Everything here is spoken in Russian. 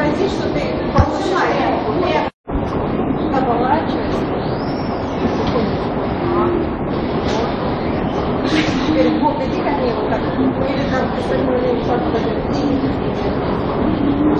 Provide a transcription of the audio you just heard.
изобрази, что ты получаешь. Оборачивайся. Теперь в бок иди ко мне вот так. Или там ты согнули подходи.